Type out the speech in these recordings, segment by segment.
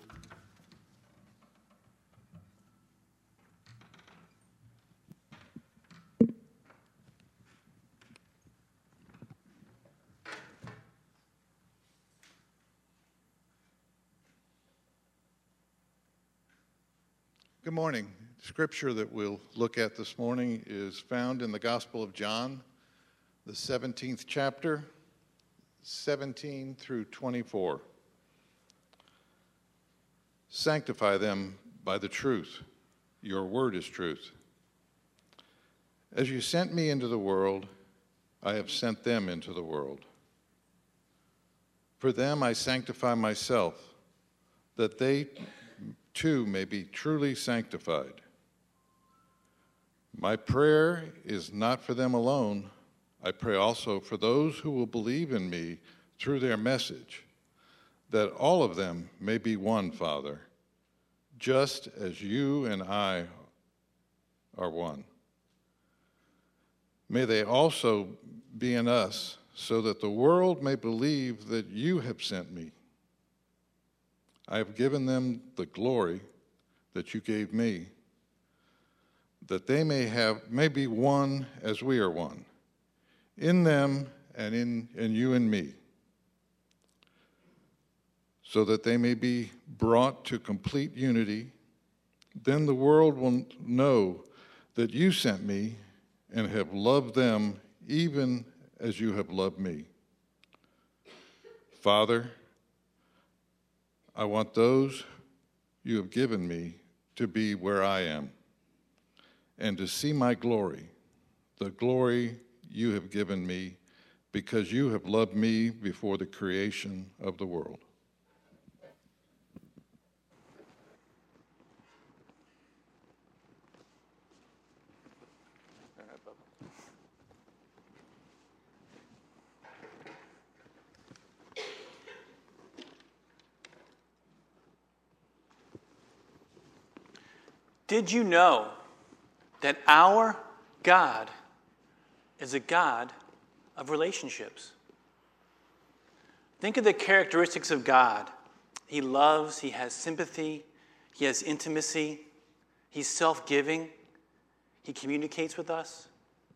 Good morning. The scripture that we'll look at this morning is found in the Gospel of John, the 17th chapter, 17 through 24. Sanctify them by the truth. Your word is truth. As you sent me into the world, I have sent them into the world. For them I sanctify myself, that they too may be truly sanctified. My prayer is not for them alone. I pray also for those who will believe in me through their message, that all of them may be one, Father, just as you and I are one. May they also be in us, so that the world may believe that you have sent me. I have given them the glory that you gave me, that they may be one as we are one, in them and in you and me, so that they may be brought to complete unity. Then the world will know that you sent me and have loved them even as you have loved me. Father, I want those you have given me to be where I am, and to see my glory, the glory you have given me, because you have loved me before the creation of the world. Did you know that our God is a God of relationships? Think of the characteristics of God. He loves, he has sympathy, he has intimacy, he's self-giving, he communicates with us.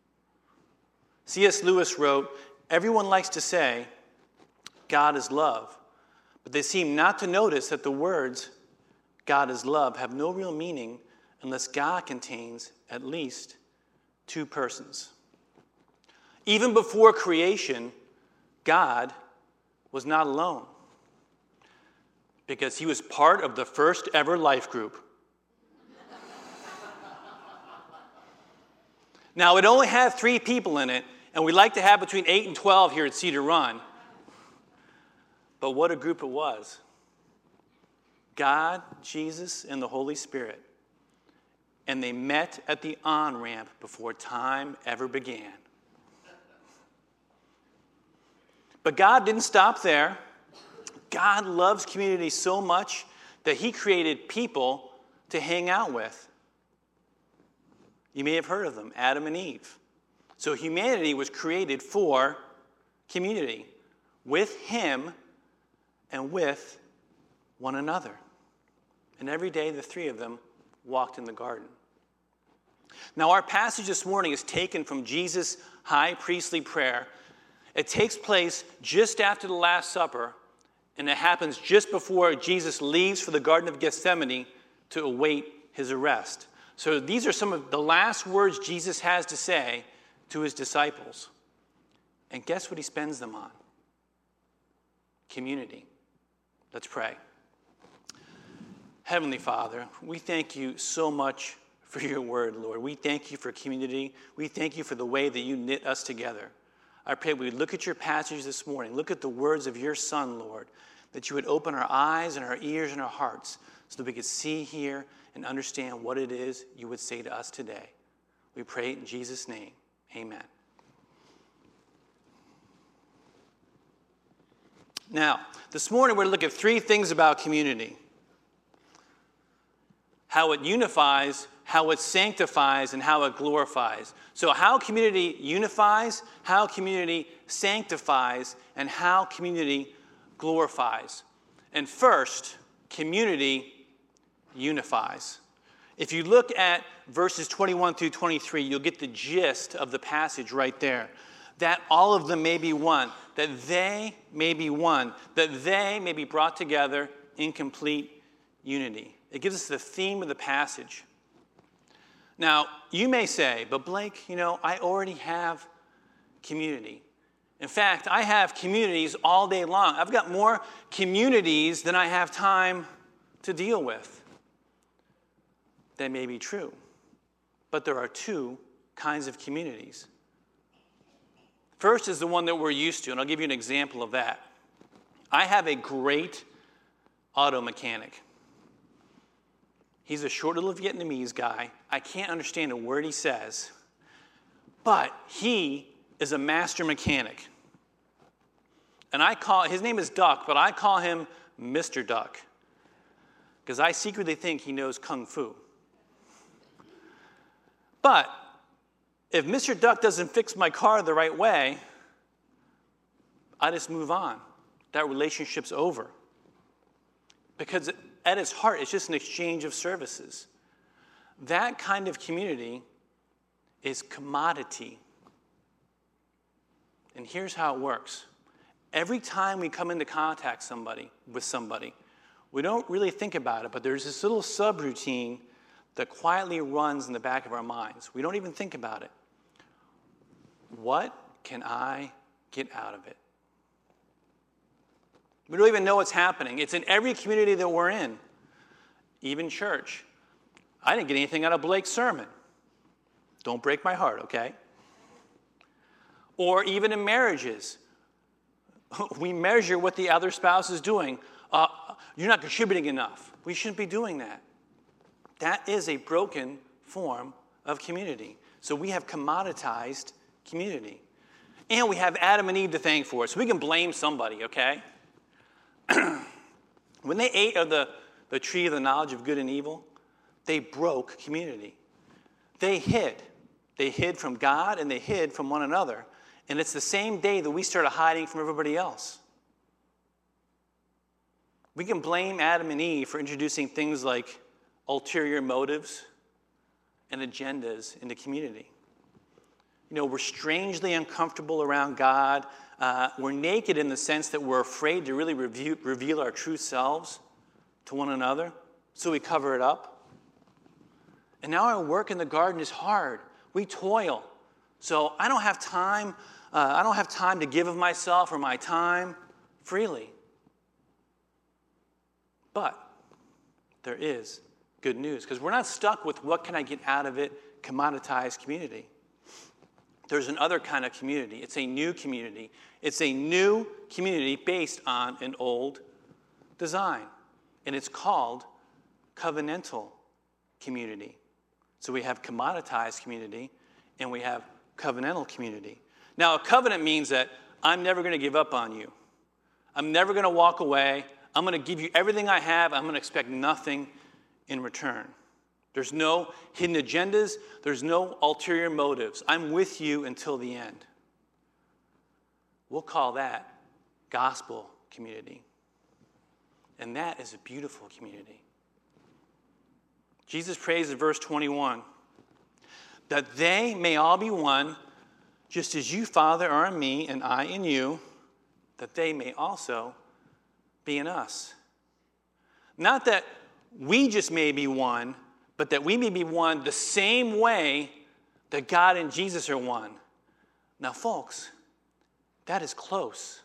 C.S. Lewis wrote, "Everyone likes to say, 'God is love,' but they seem not to notice that the words, 'God is love,' have no real meaning unless God contains at least two persons." Even before creation, God was not alone, because he was part of the first ever life group. Now, it only had 3 people in it, and we like to have between 8 and 12 here at Cedar Run. But what a group it was. God, Jesus, and the Holy Spirit. And they met at the on-ramp before time ever began. But God didn't stop there. God loves community so much that he created people to hang out with. You may have heard of them, Adam and Eve. So humanity was created for community, with him and with one another. And every day the 3 of them walked in the garden. Now, our passage this morning is taken from Jesus' high priestly prayer. It takes place just after the Last Supper, and it happens just before Jesus leaves for the Garden of Gethsemane to await his arrest. So these are some of the last words Jesus has to say to his disciples. And guess what he spends them on? Community. Let's pray. Heavenly Father, we thank you so much for your word, Lord. We thank you for community. We thank you for the way that you knit us together. I pray we would look at your passage this morning, look at the words of your Son, Lord, that you would open our eyes and our ears and our hearts so that we could see, hear, and understand what it is you would say to us today. We pray it in Jesus' name. Amen. Now, this morning we're going to look at 3 things about community. How it unifies, how it sanctifies, and how it glorifies. So how community unifies, how community sanctifies, and how community glorifies. And first, Community unifies. If you look at verses 21 through 23, you'll get the gist of the passage right there. That all of them may be one, that they may be one, that they may be brought together in complete unity. It gives us the theme of the passage. Now, you may say, but Blake, I already have community. In fact, I have communities all day long. I've got more communities than I have time to deal with. That may be true. But there are two kinds of communities. First is the one that we're used to, and I'll give you an example of that. I have a great auto mechanic. He's a short little Vietnamese guy. I can't understand a word he says, but he is a master mechanic. And his name is Duck, but I call him Mr. Duck, because I secretly think he knows Kung Fu. But if Mr. Duck doesn't fix my car the right way, I just move on. That relationship's over. Because at its heart, it's just an exchange of services. That kind of community is commodity. And here's how it works. Every time we come into contact with somebody, we don't really think about it, but there's this little subroutine that quietly runs in the back of our minds. We don't even think about it. What can I get out of it? We don't even know what's happening. It's in every community that we're in, even church. I didn't get anything out of Blake's sermon. Don't break my heart, okay? Or even in marriages. We measure what the other spouse is doing. You're not contributing enough. We shouldn't be doing that. That is a broken form of community. So we have commoditized community. And we have Adam and Eve to thank for it. So we can blame somebody, okay? When they ate of the tree of the knowledge of good and evil, they broke community. They hid. They hid from God and they hid from one another. And it's the same day that we started hiding from everybody else. We can blame Adam and Eve for introducing things like ulterior motives and agendas into community. We're strangely uncomfortable around God. We're naked in the sense that we're afraid to really reveal our true selves to one another, so we cover it up. And now our work in the garden is hard. We toil. So I don't have time. I don't have time to give of myself or my time freely. But there is good news, because we're not stuck with what can I get out of it, commoditized community. There's another kind of community. It's a new community. It's a new community based on an old design. And it's called covenantal community. So we have commoditized community and we have covenantal community. Now, a covenant means that I'm never going to give up on you. I'm never going to walk away. I'm going to give you everything I have. I'm going to expect nothing in return. There's no hidden agendas. There's no ulterior motives. I'm with you until the end. We'll call that gospel community. And that is a beautiful community. Jesus prays in verse 21, that they may all be one, just as you, Father, are in me and I in you, that they may also be in us. Not that we just may be one, but that we may be one the same way that God and Jesus are one. Now, folks, that is close.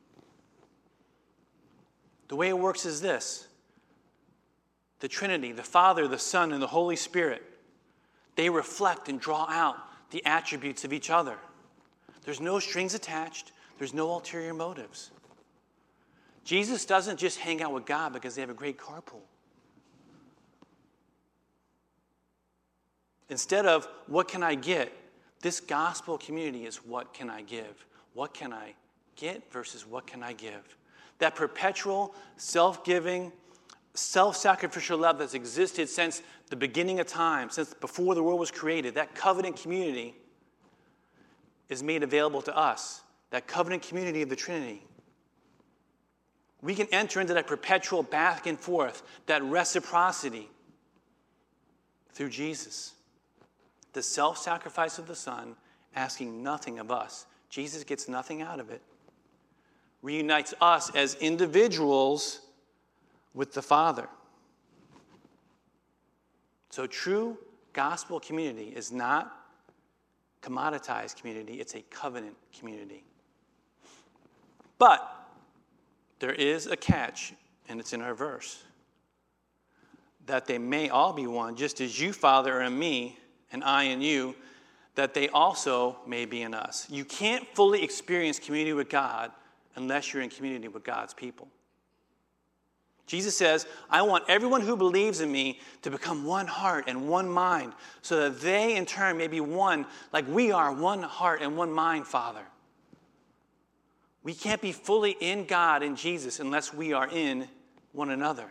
The way it works is this. The Trinity, the Father, the Son, and the Holy Spirit, they reflect and draw out the attributes of each other. There's no strings attached. There's no ulterior motives. Jesus doesn't just hang out with God because they have a great carpool. Instead of what can I get, this gospel community is what can I give? What can I get versus what can I give? That perpetual, self-giving, self-sacrificial love that's existed since the beginning of time, since before the world was created, that covenant community is made available to us. That covenant community of the Trinity. We can enter into that perpetual back and forth, that reciprocity through Jesus. The self-sacrifice of the Son, asking nothing of us. Jesus gets nothing out of it. Reunites us as individuals with the Father. So true gospel community is not commoditized community, it's a covenant community. But there is a catch, and it's in our verse. That they may all be one, just as you, Father, are in me, and I in you, that they also may be in us. You can't fully experience community with God unless you're in community with God's people. Jesus says, I want everyone who believes in me to become one heart and one mind, so that they in turn may be one, like we are, one heart and one mind, Father. We can't be fully in God and Jesus unless we are in one another.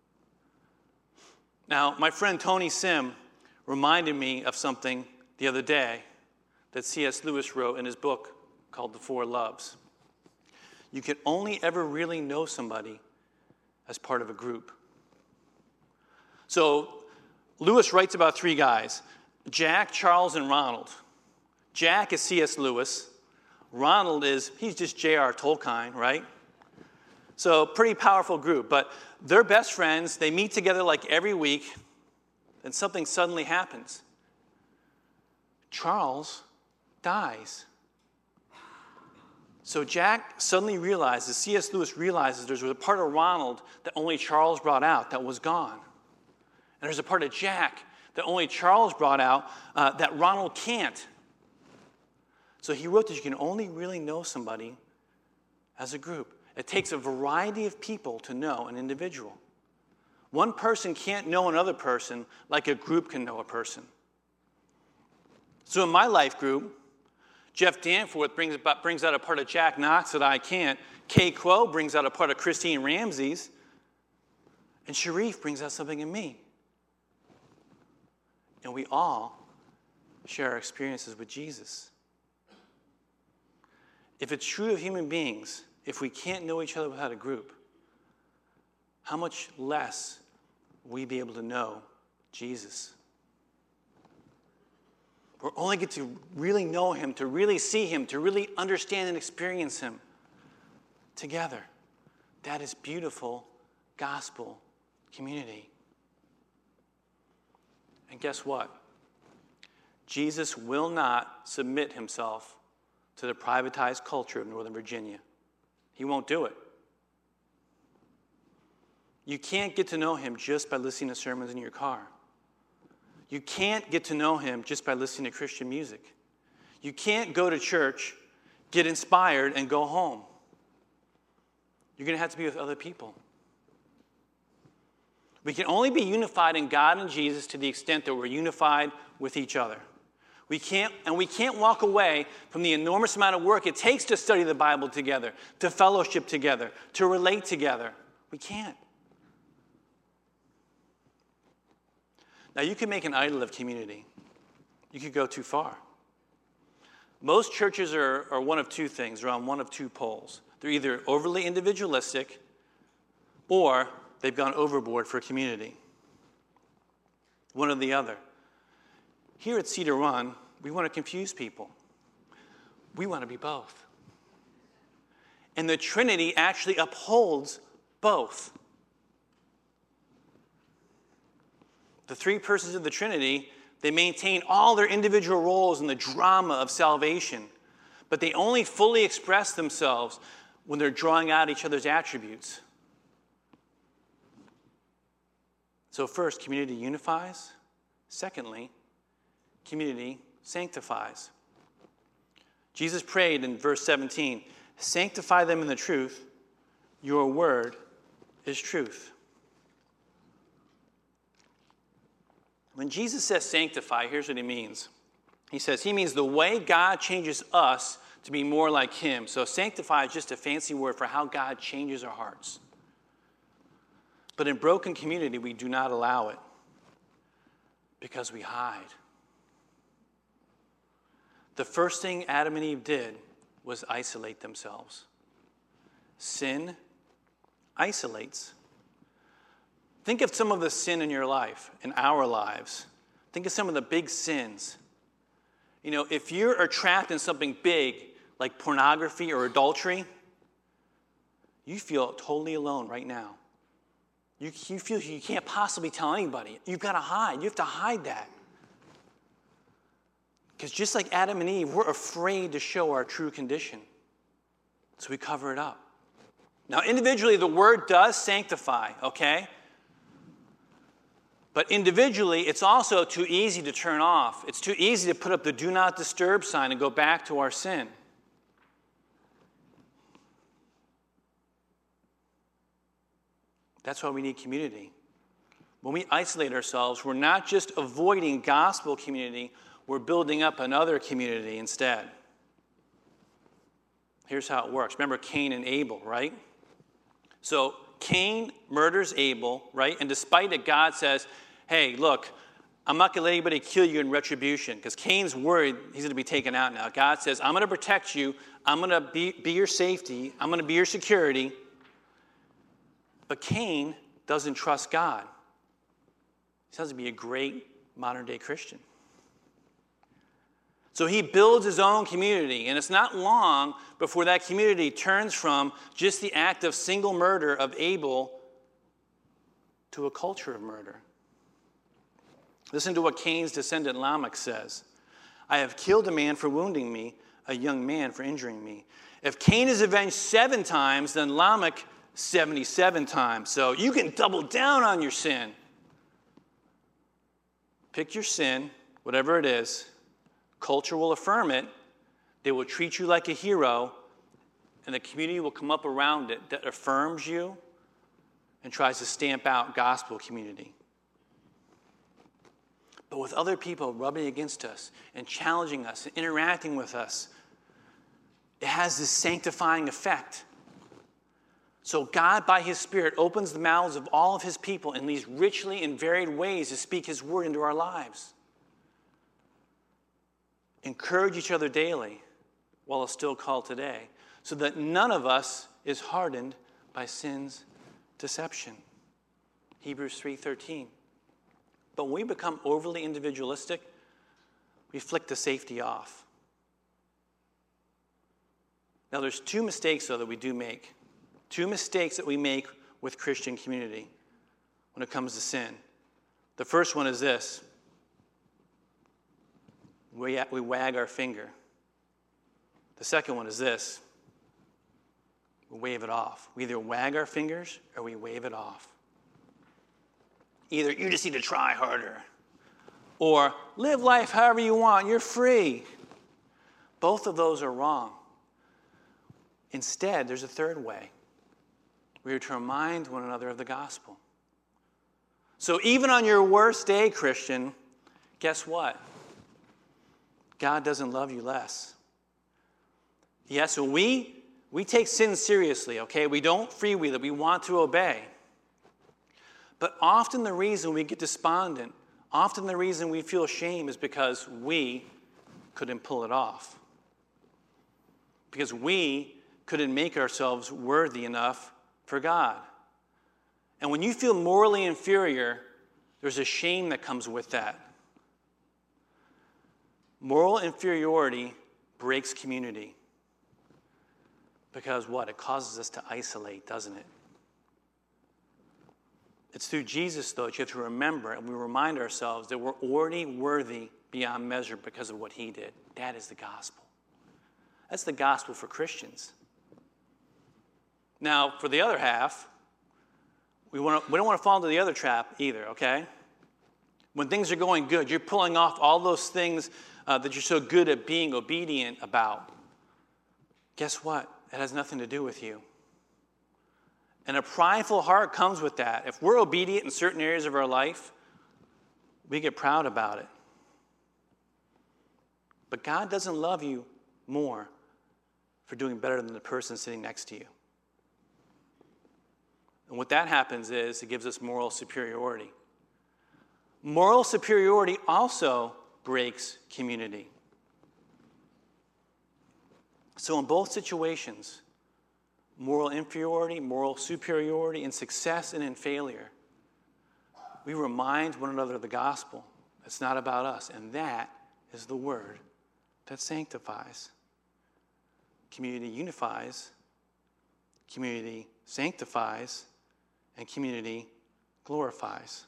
Now, my friend Tony Sim reminded me of something the other day that C.S. Lewis wrote in his book called The Four Loves. You can only ever really know somebody as part of a group. So Lewis writes about three guys, Jack, Charles, and Ronald. Jack is C.S. Lewis. Ronald he's just J.R. Tolkien, right? So pretty powerful group, but they're best friends. They meet together like every week, and something suddenly happens. Charles dies. So Jack suddenly realizes, C.S. Lewis realizes there's a part of Ronald that only Charles brought out that was gone. And there's a part of Jack that only Charles brought out that Ronald can't. So he wrote that you can only really know somebody as a group. It takes a variety of people to know an individual. One person can't know another person like a group can know a person. So in my life group, Jeff Danforth brings out a part of Jack Knox that I can't. Kay Quo brings out a part of Christine Ramsey's. And Sharif brings out something in me. And we all share our experiences with Jesus. If it's true of human beings, if we can't know each other without a group, how much less will we be able to know Jesus? We only get to really know him, to really see him, to really understand and experience him together. That is beautiful gospel community. And guess what? Jesus will not submit himself to the privatized culture of Northern Virginia. He won't do it. You can't get to know him just by listening to sermons in your car. You can't get to know him just by listening to Christian music. You can't go to church, get inspired, and go home. You're going to have to be with other people. We can only be unified in God and Jesus to the extent that we're unified with each other. We can't walk away from the enormous amount of work it takes to study the Bible together, to fellowship together, to relate together. We can't. Now, you can make an idol of community. You could go too far. Most churches are one of two things. They're on one of two poles. They're either overly individualistic or they've gone overboard for community. One or the other. Here at Cedar Run, we want to confuse people. We want to be both. And the Trinity actually upholds both. The three persons of the Trinity, they maintain all their individual roles in the drama of salvation, but they only fully express themselves when they're drawing out each other's attributes. So first, community unifies. Secondly, community sanctifies. Jesus prayed in verse 17, "Sanctify them in the truth. Your word is truth." When Jesus says sanctify, here's what he means. He means the way God changes us to be more like him. So sanctify is just a fancy word for how God changes our hearts. But in broken community, we do not allow it because we hide. The first thing Adam and Eve did was isolate themselves. Sin isolates. Think of some of the sin in your life, in our lives. Think of some of the big sins. You know, if you are trapped in something big, like pornography or adultery, you feel totally alone right now. You feel you can't possibly tell anybody. You've got to hide. You have to hide that. Because just like Adam and Eve, we're afraid to show our true condition. So we cover it up. Now, individually, the word does sanctify, okay? But individually, it's also too easy to turn off. It's too easy to put up the do not disturb sign and go back to our sin. That's why we need community. When we isolate ourselves, we're not just avoiding gospel community, we're building up another community instead. Here's how it works. Remember Cain and Abel, right? So Cain murders Abel, right? And despite it, God says, hey, look, I'm not going to let anybody kill you in retribution, because Cain's worried he's going to be taken out now. God says, I'm going to protect you. I'm going to be your safety. I'm going to be your security. But Cain doesn't trust God. He sounds to be a great modern-day Christian. So he builds his own community, and it's not long before that community turns from just the act of single murder of Abel to a culture of murder. Listen to what Cain's descendant Lamech says. I have killed a man for wounding me, a young man for injuring me. If Cain is avenged 7 times, then Lamech 77 times. So you can double down on your sin. Pick your sin, whatever it is. Culture will affirm it. They will treat you like a hero, and the community will come up around it that affirms you and tries to stamp out gospel community. But with other people rubbing against us and challenging us and interacting with us, it has this sanctifying effect. So God, by his Spirit, opens the mouths of all of his people in these richly and varied ways to speak his word into our lives. Encourage each other daily while it's still called today, so that none of us is hardened by sin's deception. Hebrews 3:13. But when we become overly individualistic, we flick the safety off. Now, there's 2 mistakes, though, that we do make. 2 mistakes that we make with Christian community when it comes to sin. The first one is this. We wag our finger. The second one is this. We wave it off. We either wag our fingers or we wave it off. Either you just need to try harder, or live life however you want. You're free. Both of those are wrong. Instead, there's a third way. We are to remind one another of the gospel. So even on your worst day, Christian, guess what? God doesn't love you less. Yes, so we take sin seriously, okay? We don't freewheel it. We want to obey. But often the reason we get despondent, often the reason we feel shame is because we couldn't pull it off. Because we couldn't make ourselves worthy enough for God. And when you feel morally inferior, there's a shame that comes with that. Moral inferiority breaks community. Because what? It causes us to isolate, doesn't it? It's through Jesus, though, that you have to remember, and we remind ourselves that we're already worthy beyond measure because of what he did. That is the gospel. That's the gospel for Christians. Now, for the other half, we don't want to fall into the other trap either, okay? When things are going good, you're pulling off all those things that you're so good at being obedient about. Guess what? It has nothing to do with you. And a prideful heart comes with that. If we're obedient in certain areas of our life, we get proud about it. But God doesn't love you more for doing better than the person sitting next to you. And what that happens is it gives us moral superiority. Moral superiority also breaks community. So in both situations, moral inferiority, moral superiority, in success and in failure. We remind one another of the gospel. It's not about us, and that is the word that sanctifies. Community unifies, community sanctifies, and community glorifies.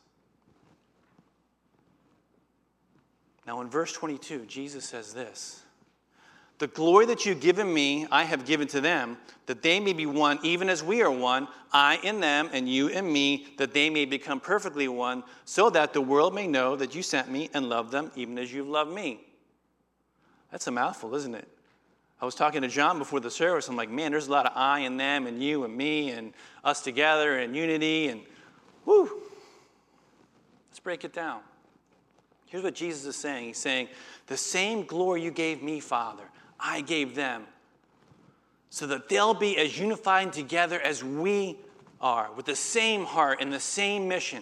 Now in verse 22, Jesus says this: "The glory that you've given me, I have given to them, that they may be one even as we are one, I in them and you in me, that they may become perfectly one, so that the world may know that you sent me and loved them even as you've loved me." That's a mouthful, isn't it? I was talking to John before the service. I'm like, man, there's a lot of I and them and you and me and us together and unity and whoo. Let's break it down. Here's what Jesus is saying. He's saying, the same glory you gave me, Father, I gave them, so that they'll be as unified together as we are, with the same heart and the same mission.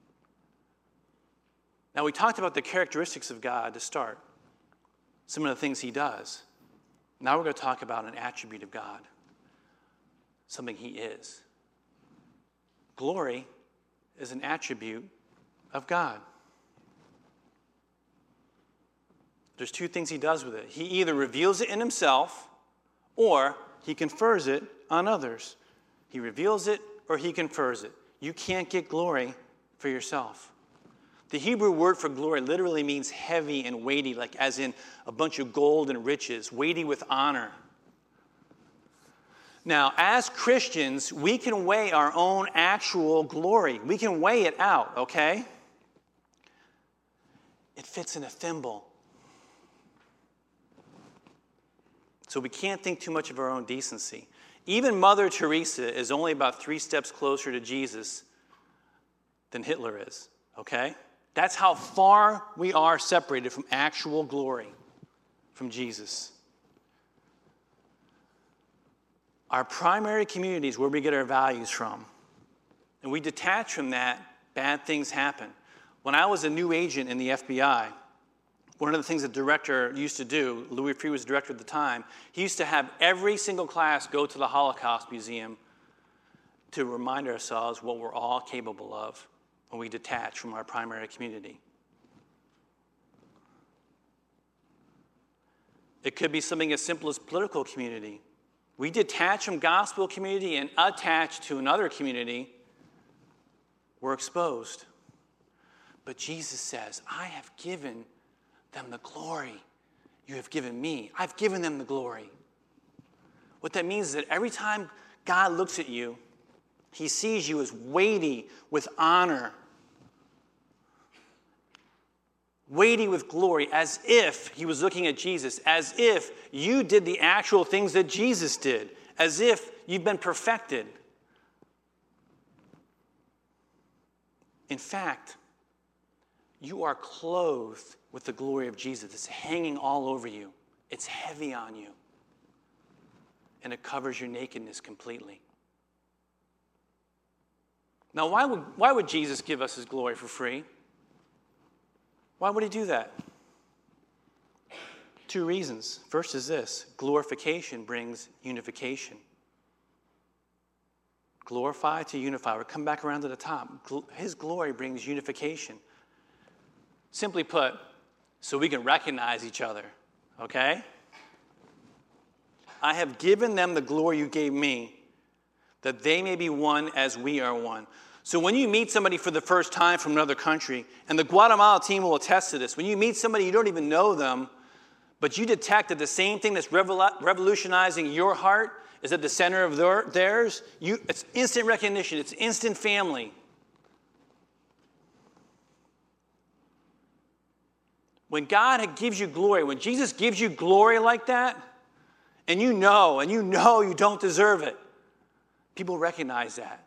Now, we talked about the characteristics of God to start, some of the things he does. Now we're going to talk about an attribute of God, something he is. Glory is an attribute of God. There's two things he does with it. He either reveals it in himself or he confers it on others. He reveals it or he confers it. You can't get glory for yourself. The Hebrew word for glory literally means heavy and weighty, like as in a bunch of gold and riches, weighty with honor. Now, as Christians, we can weigh our own actual glory. We can weigh it out, okay? It fits in a thimble. So we can't think too much of our own decency. Even Mother Teresa is only about 3 steps closer to Jesus than Hitler is, okay? That's how far we are separated from actual glory from Jesus. Our primary community is where we get our values from. And we detach from that, bad things happen. When I was a new agent in the FBI, one of the things the director used to do, Louis Freeh was director at the time, he used to have every single class go to the Holocaust Museum to remind ourselves what we're all capable of when we detach from our primary community. It could be something as simple as political community. We detach from gospel community and attach to another community, we're exposed. But Jesus says, I have given them the glory you have given me. I've given them the glory. What that means is that every time God looks at you, he sees you as weighty with honor, weighty with glory, as if he was looking at Jesus, as if you did the actual things that Jesus did, as if you've been perfected. In fact, you are clothed with the glory of Jesus. It's hanging all over you. It's heavy on you. And it covers your nakedness completely. Now, why would Jesus give us his glory for free? Why would he do that? 2 reasons. First is this: glorification brings unification. Glorify to unify. We'll come back around to the top. His glory brings unification. Simply put, so we can recognize each other, okay? I have given them the glory you gave me, that they may be one as we are one. So when you meet somebody for the first time from another country, and the Guatemala team will attest to this, when you meet somebody you don't even know them, but you detect that the same thing that's revolutionizing your heart is at the center of theirs, it's instant recognition, it's instant family. When God gives you glory, when Jesus gives you glory like that, and you know you don't deserve it, people recognize that.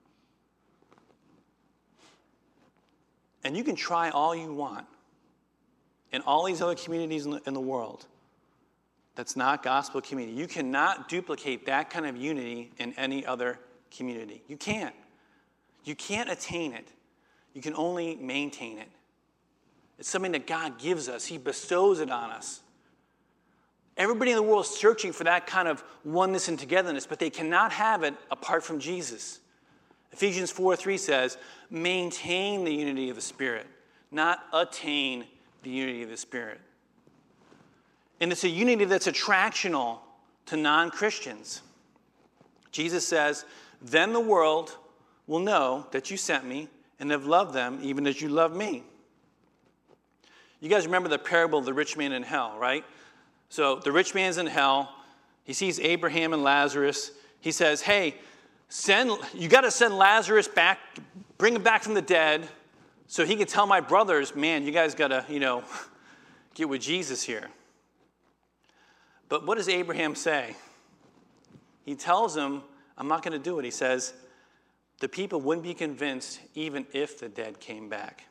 And you can try all you want in all these other communities in the world that's not gospel community. You cannot duplicate that kind of unity in any other community. You can't. You can't attain it. You can only maintain it. It's something that God gives us. He bestows it on us. Everybody in the world is searching for that kind of oneness and togetherness, but they cannot have it apart from Jesus. Ephesians 4:3 says, maintain the unity of the Spirit, not attain the unity of the Spirit. And it's a unity that's attractional to non-Christians. Jesus says, then the world will know that you sent me and have loved them even as you love me. You guys remember the parable of the rich man in hell, right? So the rich man's in hell. He sees Abraham and Lazarus. He says, hey, you got to send Lazarus back, bring him back from the dead so he can tell my brothers, man, you guys got to, get with Jesus here. But what does Abraham say? He tells him, I'm not going to do it. He says, the people wouldn't be convinced even if the dead came back.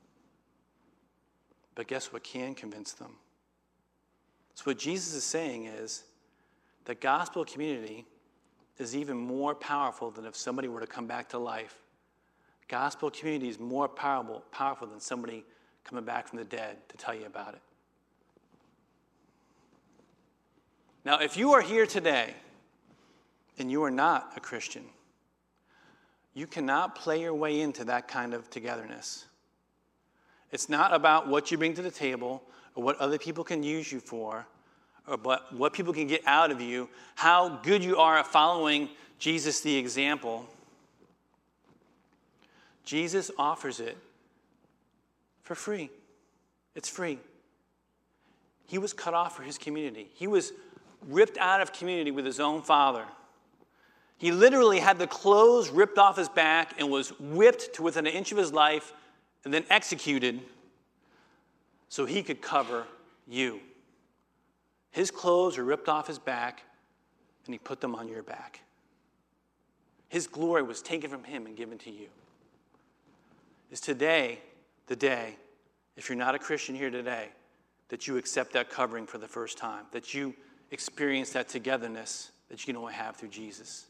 But guess what can convince them? So what Jesus is saying is the gospel community is even more powerful than if somebody were to come back to life. Gospel community is more powerful than somebody coming back from the dead to tell you about it. Now, if you are here today and you are not a Christian, you cannot play your way into that kind of togetherness. It's not about what you bring to the table or what other people can use you for or what people can get out of you, how good you are at following Jesus the example. Jesus offers it for free. It's free. He was cut off for his community. He was ripped out of community with his own father. He literally had the clothes ripped off his back and was whipped to within an inch of his life and then executed so he could cover you. His clothes were ripped off his back and he put them on your back. His glory was taken from him and given to you. Is today the day, if you're not a Christian here today, that you accept that covering for the first time, that you experience that togetherness that you can only have through Jesus.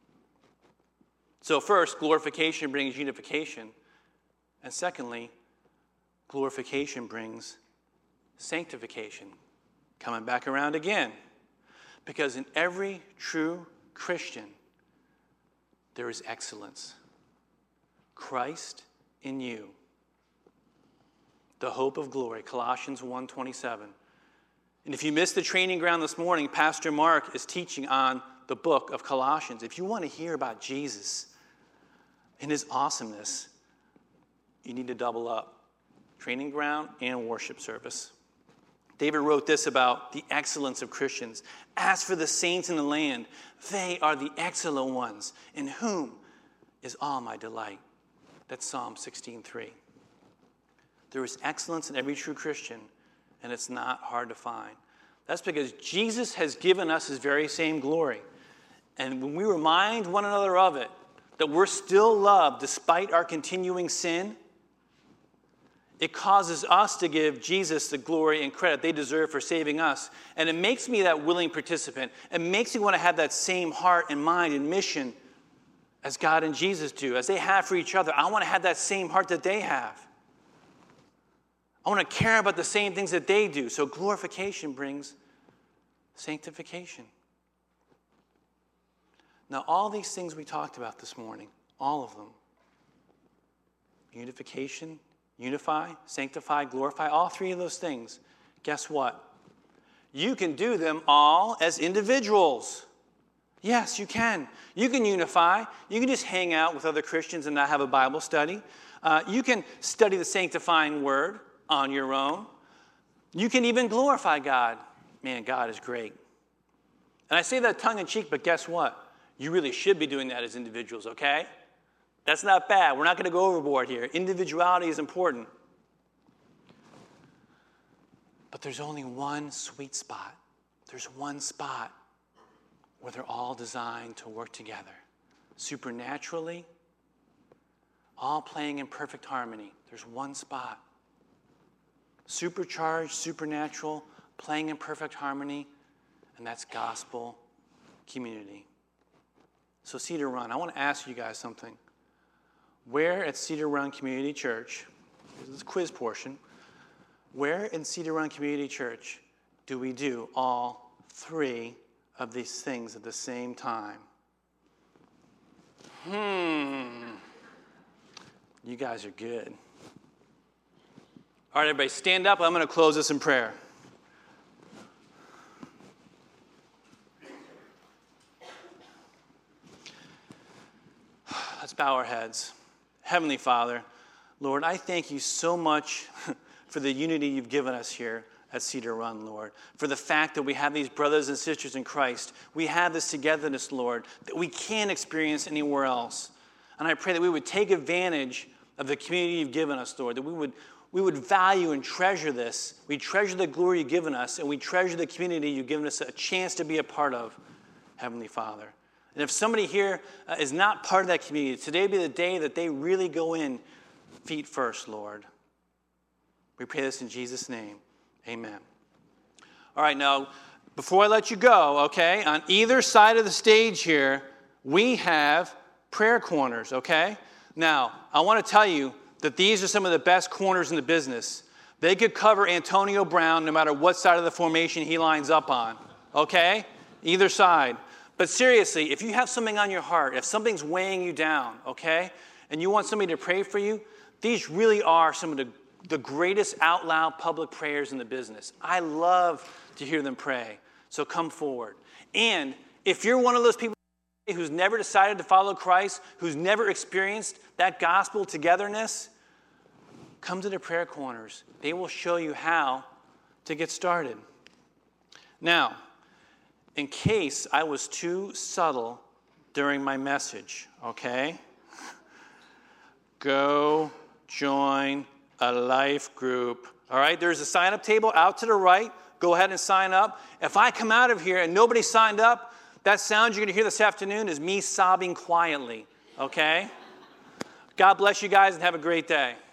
So first, glorification brings unification. And secondly, glorification brings sanctification. Coming back around again. Because in every true Christian, there is excellence. Christ in you. The hope of glory, Colossians 1:27. And if you missed the training ground this morning, Pastor Mark is teaching on the book of Colossians. If you want to hear about Jesus and his awesomeness, you need to double up. Training ground and worship service. David wrote this about the excellence of Christians. As for the saints in the land, they are the excellent ones, in whom is all my delight. That's Psalm 16:3. There is excellence in every true Christian, and it's not hard to find. That's because Jesus has given us his very same glory. And when we remind one another of it, that we're still loved despite our continuing sin, it causes us to give Jesus the glory and credit they deserve for saving us. And it makes me that willing participant. It makes me want to have that same heart and mind and mission as God and Jesus do, as they have for each other. I want to have that same heart that they have. I want to care about the same things that they do. So glorification brings sanctification. Now, all these things we talked about this morning, all of them, unification, unify, sanctify, glorify, all three of those things, guess what? You can do them all as individuals. Yes, you can. You can unify. You can just hang out with other Christians and not have a Bible study. You can study the sanctifying word on your own. You can even glorify God. Man, God is great. And I say that tongue-in-cheek, but guess what? You really should be doing that as individuals, okay? That's not bad. We're not going to go overboard here. Individuality is important. But there's only one sweet spot. There's one spot where they're all designed to work together. Supernaturally, all playing in perfect harmony. There's one spot. Supercharged, supernatural, playing in perfect harmony, and that's gospel community. So Cedar Run, I want to ask you guys something. Where at Cedar Run Community Church, this quiz portion, where in Cedar Run Community Church do we do all 3 of these things at the same time? You guys are good. All right, everybody, stand up. I'm going to close this in prayer. Let's bow our heads. Heavenly Father, Lord, I thank you so much for the unity you've given us here at Cedar Run, Lord, for the fact that we have these brothers and sisters in Christ. We have this togetherness, Lord, that we can't experience anywhere else. And I pray that we would take advantage of the community you've given us, Lord, that we would value and treasure this. We treasure the glory you've given us, and we treasure the community you've given us a chance to be a part of, Heavenly Father. And if somebody here is not part of that community, today be the day that they really go in feet first, Lord. We pray this in Jesus' name. Amen. All right, now, before I let you go, okay, on either side of the stage here, we have prayer corners, okay? Now, I want to tell you that these are some of the best corners in the business. They could cover Antonio Brown no matter what side of the formation he lines up on, okay? Either side. But seriously, if you have something on your heart, if something's weighing you down, okay, and you want somebody to pray for you, these really are some of the greatest out loud public prayers in the business. I love to hear them pray. So come forward. And if you're one of those people who's never decided to follow Christ, who's never experienced that gospel togetherness, come to the prayer corners. They will show you how to get started. Now, in case I was too subtle during my message, okay? Go join a life group. All right, there's a sign-up table out to the right. Go ahead and sign up. If I come out of here and nobody signed up, that sound you're going to hear this afternoon is me sobbing quietly, okay? God bless you guys and have a great day.